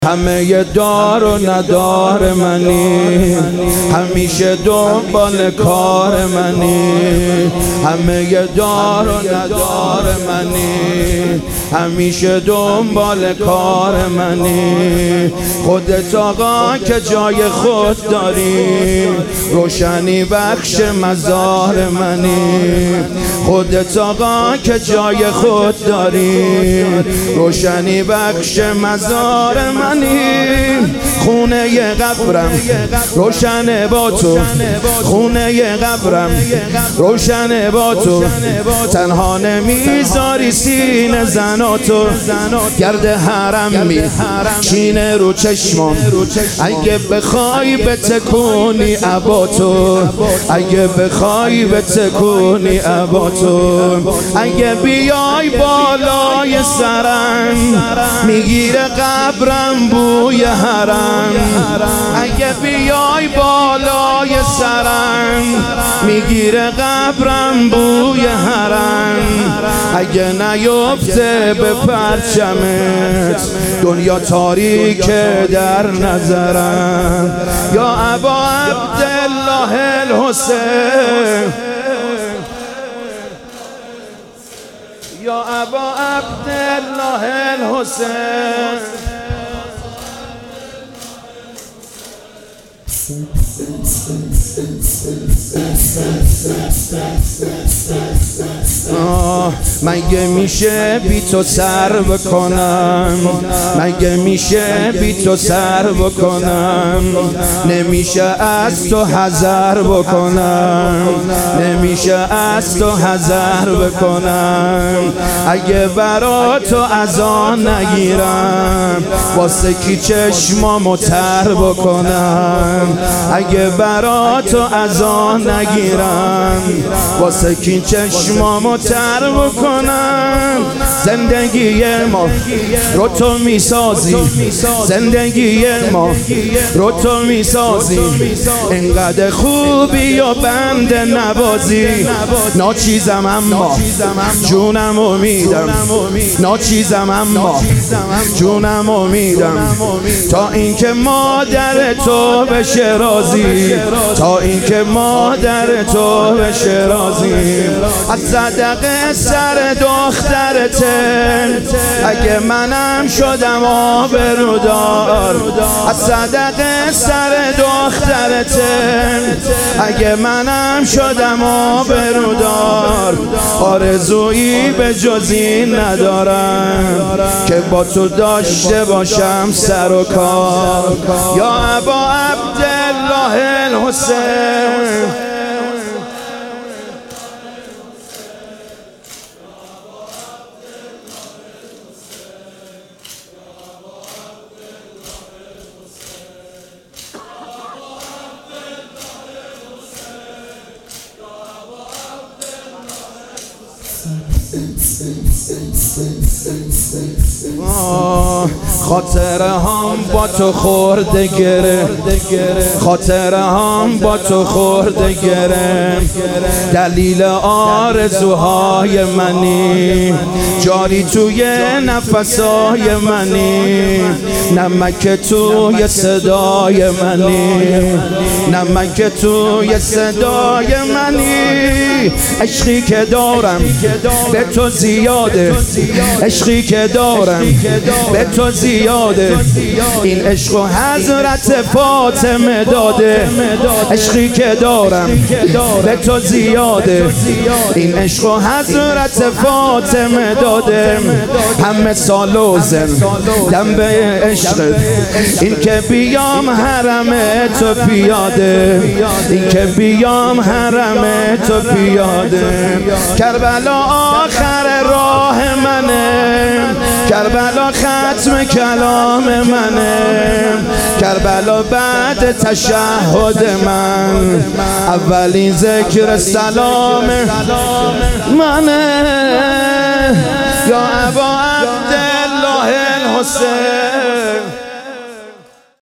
همه دار و ندار منی، همیشه دنبال کار منی. همه دار و ندار منی، همیشه دنبال کار منی. خودت آقا که جای خود داری، روشنی بخش مزار منی. خودت آقا که جای خود داری، روشنی بخش مزار منی. خونه قبرم روشن با تو، خونه قبرم روشن با تو. تنها نمیذاری سینه زناتو، گرد حرم می چینه رو چشمام. اگه بخوای بتکونی عباتو، اگه بخوای بتکونی عباتو. اگه بیای بالای سرم، میگیره قبرم بوی حرم. اگه بیای بالای سرم، میگیره قبرم بوی حرم. اگه نیفته به پرچمت، دنیا تاریکه در نظرم. یا ابا عبدالله الحسین، یا ابا عبدالله الحسین. مگه میشه بی تو سر بکنم، مگه میشه بی تو سر بکنم. نمیشه از تو حذر بکنم، نمیشه از تو حذر بکنم. اگه برا تو از آن نگیرم، واسه کی چشمامو تر بکنم. اگه برا تو از آن نگیرم، واسه کی چشمامو تر بکنم. زندگی ما رو تو میسازی، زندگی ما رو تو میسازی. انقدر خوبی و بند نوازی. ناچیزم اما جونم امیدم، ناچیزم اما جونم امیدم. تا اینکه مادر تو بشه راضی، تا اینکه مادر تو بشه راضی. از صدقه سر دخترته، اگه منم شدم آبرودار. از صدقه سر دخترته، اگه منم شدم آبرودار. آرزویی به جز این ندارم، که با تو داشته باشم سر و کار. یا ابا عبدالله الحسین، خاطره هم با تو خورده گره، خاطره هم با تو خورده گره. دلیل آرزوهای منی، جاری توی نفسای منی. نمک توی صدای منی، نمک توی صدای منی. عشقی که دارم به تو زیاده، عشقی که دارم به تو زیاده. این عشق و حضرت فاطمه داده. عشقی که دارم به تو زیاده، این عشق و حضرت فاطمه داده. همه سال و زن دم به عشق، این که بیام حرم تو پیاده، این که بیام حرم تو پیاده. کربلا آخر راه منه، کربلا ختم کلام منه. کربلا بعد تشهد من، اولین ذکر سلام منه. یا ابا عبدالله الحسین.